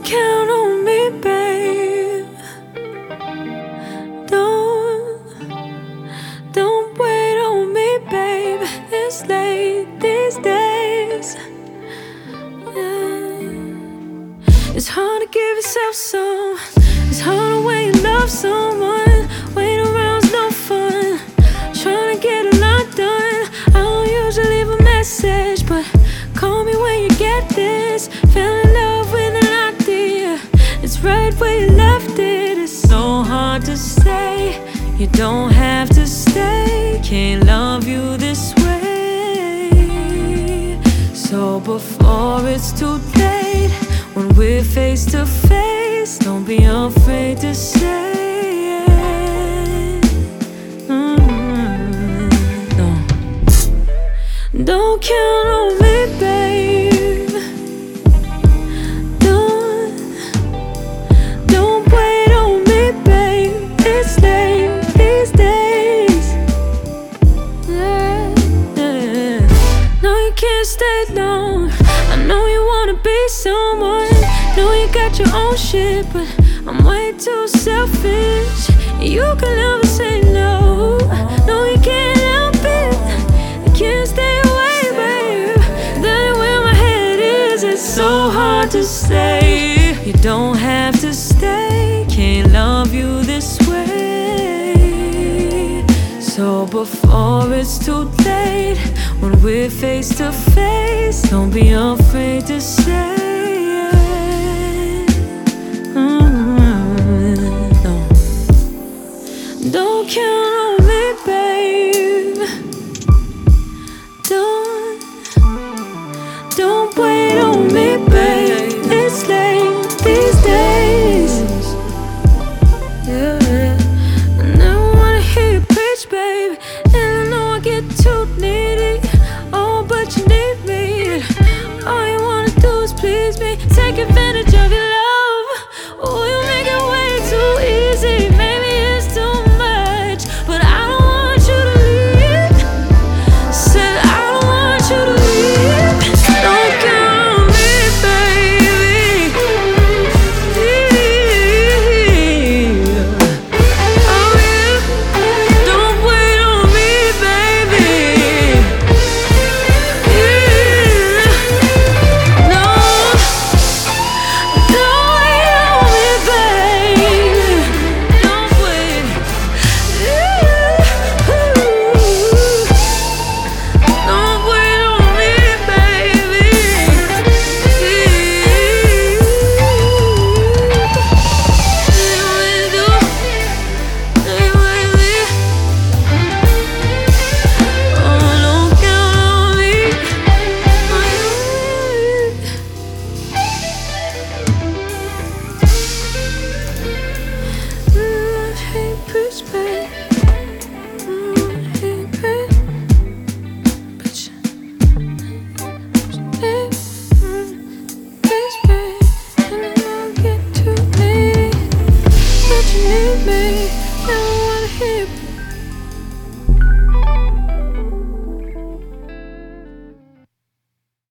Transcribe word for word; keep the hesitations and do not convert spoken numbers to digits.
count on me, babe. Don't, don't wait on me, babe. It's late these days. Yeah. It's hard to give yourself some. It's hard to wait and love someone. Waiting around's no fun. Trying to get a lot done. I don't usually leave a message, but call me when you get this. Fell in love with an idea. It's right where you left it. It's so hard to say. You don't have to stay. Can't love you this way. So before it's too late, when we're face to face, don't be afraid to say it. Mm-hmm. No. Don't count on me, babe. Don't, don't wait on me, babe. It's late these days. Yeah, yeah. No, you can't stay long. I know you wanna be someone. Know you got your own shit, but I'm way too selfish. You can never say no. No, you can't help it. I can't stay away, babe. That ain't where my head is. It's so hard to say. You don't have to stay. Can't love you this way. So before it's too late, when we're face to face, don't be afraid to say it. Mm-hmm. No. Don't count